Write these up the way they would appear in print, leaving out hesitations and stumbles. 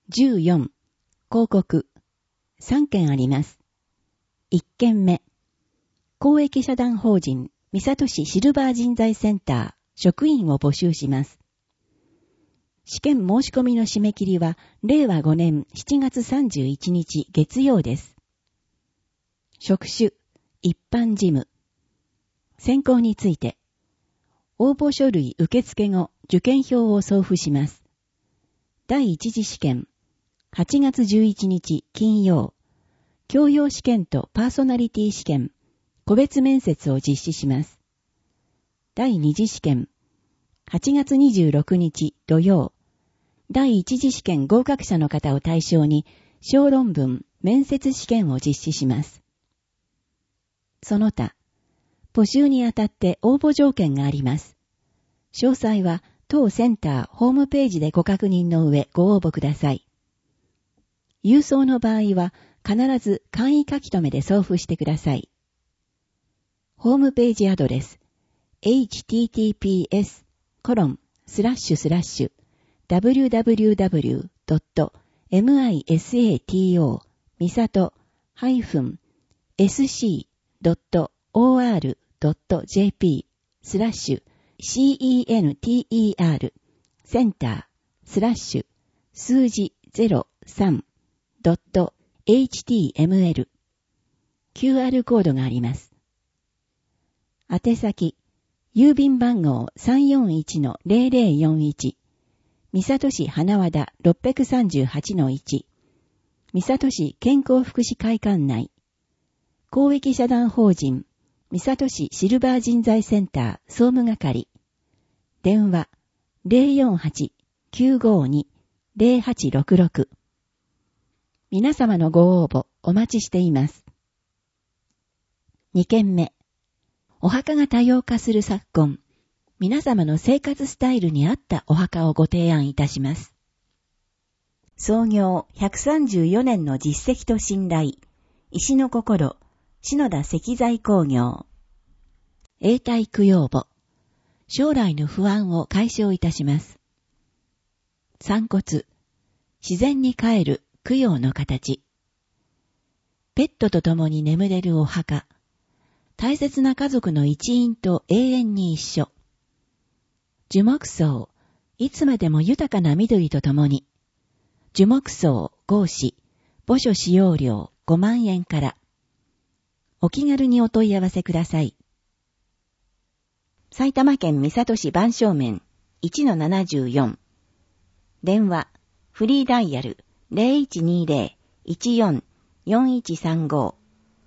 14、広告。3件あります。1件目。公益社団法人、三郷市シルバー人材センター、職員を募集します。試験申し込みの締め切りは、令和5年7月31日月曜です。職種、一般事務。選考について、応募書類受付後、受験票を送付します。第一次試験、8月11日金曜、教養試験とパーソナリティ試験、個別面接を実施します。第二次試験、8月26日土曜、第一次試験合格者の方を対象に、小論文、面接試験を実施します。その他、募集にあたって応募条件があります。詳細は当センターホームページでご確認の上ご応募ください。郵送の場合は必ず簡易書き留めで送付してください。ホームページアドレス https://www.misato-misato-center センター数字03.html QR コードがあります。宛先、郵便番号 341-0041 三郷市花和田 638-1 三郷市健康福祉会館内公益社団法人三郷市シルバー人材センター総務係電話 048-952-0866 皆様のご応募お待ちしています。2件目。お墓が多様化する昨今、皆様の生活スタイルに合ったお墓をご提案いたします。創業134年の実績と信頼、石の心、篠田石材工業。永代供養墓、将来の不安を解消いたします。散骨、自然に帰る供養の形。ペットと共に眠れるお墓。大切な家族の一員と永遠に一緒。樹木葬、いつまでも豊かな緑と共に。樹木葬、合祀、墓所使用料5万円から。お気軽にお問い合わせください。埼玉県三郷市番正面 1-74 電話フリーダイヤル 0120-14-4135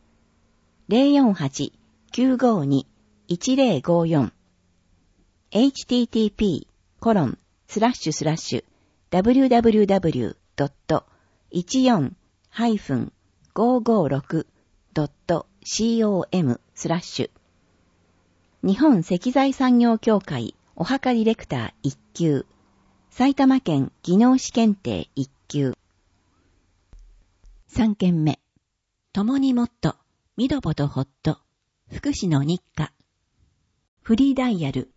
048-952-1054 http://www.14-556.com/ 日本石材産業協会お墓ディレクター1級埼玉県技能士検定1級3件目共にもっとみどぽとほっと福祉の日課フリーダイヤル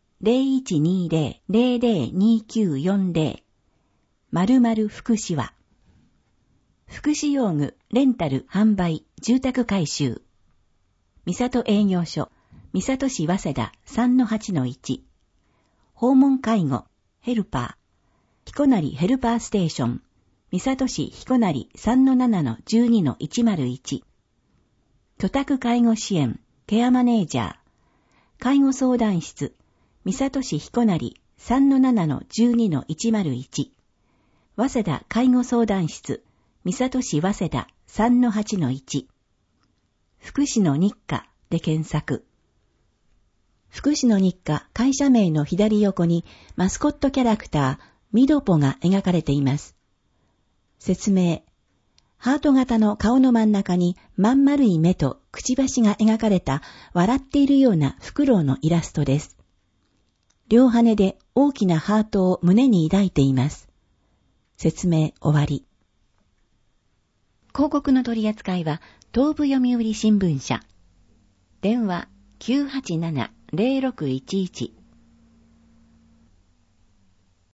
0120-002940 〇〇福祉は福祉用具レンタル販売住宅改修三郷営業所三郷市早稲田 3-8-1 訪問介護ヘルパー彦成ヘルパーステーション三郷市彦成 3-7-12-101 居宅介護支援ケアマネージャー介護相談室三郷市彦成 3-7-12-101 早稲田介護相談室三郷市早稲田 3-8-1 福祉の日課で検索福祉の日課会社名の左横にマスコットキャラクターみどぽが描かれています。説明。ハート型の顔の真ん中にまん丸い目とくちばしが描かれた笑っているようなフクロウのイラストです。両羽で大きなハートを胸に抱いています。説明終わり。広告の取り扱いは東部読売新聞社。電話 987-0611